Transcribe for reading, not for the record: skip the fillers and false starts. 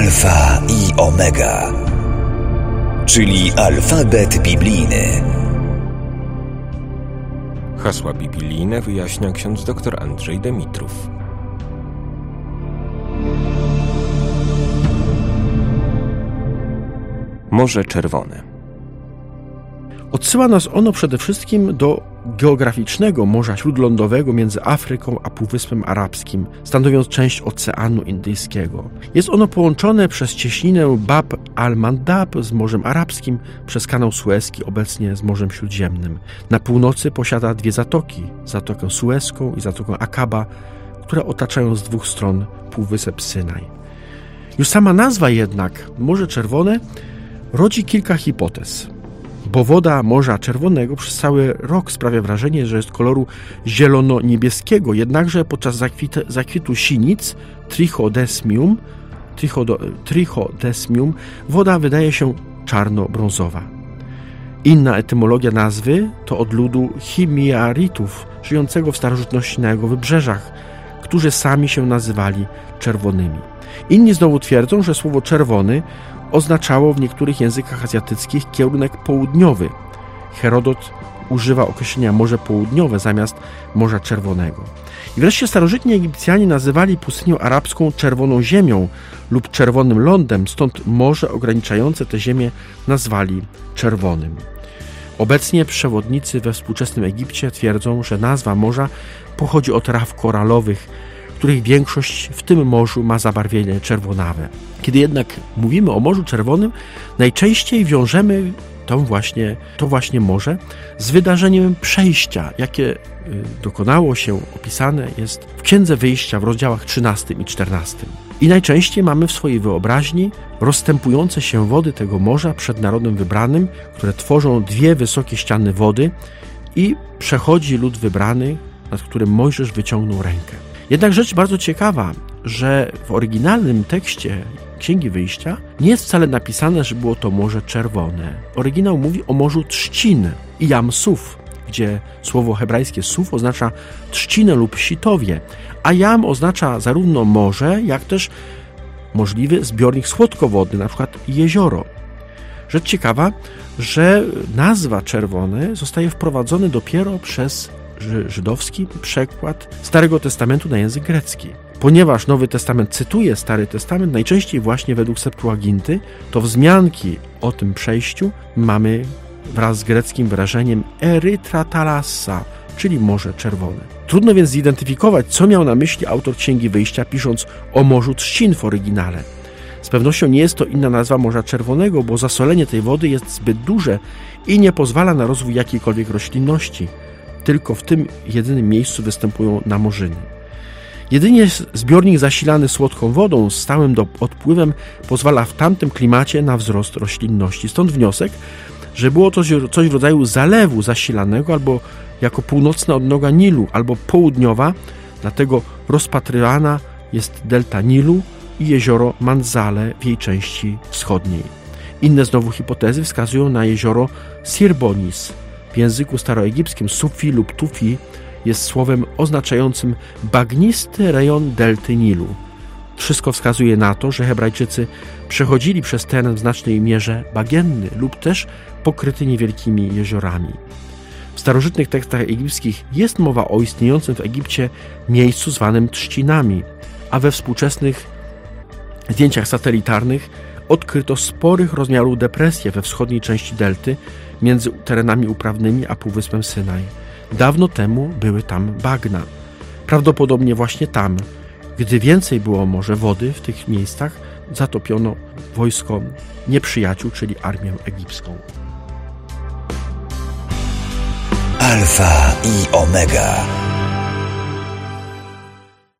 Alfa i Omega, czyli alfabet biblijny. Hasła biblijne wyjaśnia ksiądz dr Andrzej Demitrów. Morze Czerwone. Odsyła nas ono przede wszystkim do geograficznego Morza Śródlądowego między Afryką a Półwyspem Arabskim, stanowiąc część Oceanu Indyjskiego. Jest ono połączone przez cieśninę Bab al-Mandab z Morzem Arabskim, przez kanał Suezki, obecnie z Morzem Śródziemnym. Na północy posiada dwie zatoki, Zatokę Sueską i Zatokę Akaba, które otaczają z dwóch stron Półwysep Synaj. Już sama nazwa jednak, Morze Czerwone, rodzi kilka hipotez. Bo woda Morza Czerwonego przez cały rok sprawia wrażenie, że jest koloru zielono-niebieskiego, jednakże podczas zakwitu sinic trichodesmium woda wydaje się czarno-brązowa. Inna etymologia nazwy to od ludu Chimiaritów, żyjącego w starożytności na jego wybrzeżach, którzy sami się nazywali czerwonymi. Inni znowu twierdzą, że słowo czerwony oznaczało w niektórych językach azjatyckich kierunek południowy. Herodot używa określenia Morze Południowe zamiast Morza Czerwonego. I wreszcie starożytni Egipcjanie nazywali pustynię arabską Czerwoną Ziemią lub Czerwonym Lądem, stąd morze ograniczające tę ziemię nazwali Czerwonym. Obecnie przewodnicy we współczesnym Egipcie twierdzą, że nazwa morza pochodzi od raf koralowych, których większość w tym morzu ma zabarwienie czerwonawe. Kiedy jednak mówimy o Morzu Czerwonym, najczęściej wiążemy to właśnie morze z wydarzeniem przejścia, jakie dokonało się, opisane jest w Księdze Wyjścia w rozdziałach 13 i 14. I najczęściej mamy w swojej wyobraźni rozstępujące się wody tego morza przed narodem wybranym, które tworzą dwie wysokie ściany wody i przechodzi lud wybrany, nad którym Mojżesz wyciągnął rękę. Jednak rzecz bardzo ciekawa, że w oryginalnym tekście Księgi Wyjścia nie jest wcale napisane, że było to Morze Czerwone. Oryginał mówi o Morzu Trzcin i Jam Suf, gdzie słowo hebrajskie suf oznacza trzcinę lub sitowie, a Jam oznacza zarówno morze, jak też możliwy zbiornik słodkowodny, na przykład jezioro. Rzecz ciekawa, że nazwa czerwone zostaje wprowadzona dopiero przez żydowski przekład Starego Testamentu na język grecki. Ponieważ Nowy Testament cytuje Stary Testament, najczęściej właśnie według Septuaginty, to wzmianki o tym przejściu mamy wraz z greckim wyrażeniem Erytra Thalassa, czyli Morze Czerwone. Trudno więc zidentyfikować, co miał na myśli autor Księgi Wyjścia, pisząc o Morzu Trzcin w oryginale. Z pewnością nie jest to inna nazwa Morza Czerwonego, bo zasolenie tej wody jest zbyt duże i nie pozwala na rozwój jakiejkolwiek roślinności. Tylko w tym jedynym miejscu występują namorzyny. Jedynie zbiornik zasilany słodką wodą z stałym odpływem pozwala w tamtym klimacie na wzrost roślinności. Stąd wniosek, że było to coś w rodzaju zalewu zasilanego albo jako północna odnoga Nilu, albo południowa, dlatego rozpatrywana jest delta Nilu i jezioro Manzale w jej części wschodniej. Inne znowu hipotezy wskazują na jezioro Sirbonis. W języku staroegipskim Sufi lub Tufi jest słowem oznaczającym bagnisty rejon delty Nilu. Wszystko wskazuje na to, że Hebrajczycy przechodzili przez teren w znacznej mierze bagienny lub też pokryty niewielkimi jeziorami. W starożytnych tekstach egipskich jest mowa o istniejącym w Egipcie miejscu zwanym trzcinami, a we współczesnych zdjęciach satelitarnych odkryto sporych rozmiarów depresje we wschodniej części delty między terenami uprawnymi a Półwyspem Synaj. Dawno temu były tam bagna. Prawdopodobnie właśnie tam, gdy więcej było może wody w tych miejscach, zatopiono wojsko nieprzyjaciół, czyli armię egipską. Alfa i Omega.